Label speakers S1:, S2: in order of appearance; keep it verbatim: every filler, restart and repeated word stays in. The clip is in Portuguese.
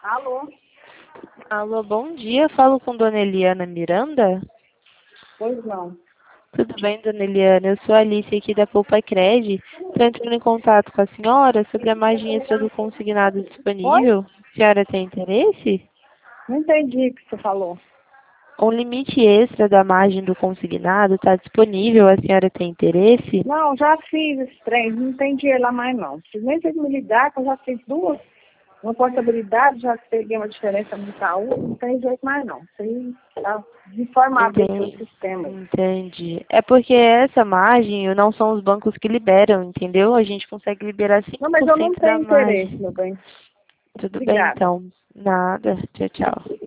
S1: Alô?
S2: Alô, bom dia. Falo com Dona Eliana Miranda.
S1: Pois não.
S2: Tudo bem, Dona Eliana? Eu sou a Alice aqui da Poupa Cred. Estou entrando em contato com a senhora sobre a margem extra do consignado
S1: Oi?
S2: disponível. A senhora tem interesse?
S1: Não entendi o que você falou.
S2: Um limite extra da margem do consignado está disponível. A senhora tem interesse?
S1: Não, já fiz esse trem, não tem dinheiro lá mais não. Vocês nem tem que me ligar, que eu já fiz duas. Uma portabilidade, já peguei uma diferença no Itaú, não tem jeito mais não. Isso aí tá desinformado esse seu
S2: Entendi.
S1: sistema aí.
S2: Entendi. É porque essa margem não são os bancos que liberam, entendeu? A gente consegue liberar
S1: Não,
S2: cinco
S1: mas
S2: por
S1: eu não
S2: cento da
S1: tenho interesse,
S2: margem.
S1: meu bem.
S2: Tudo bem,
S1: Obrigada.
S2: então. Nada. Tchau, tchau.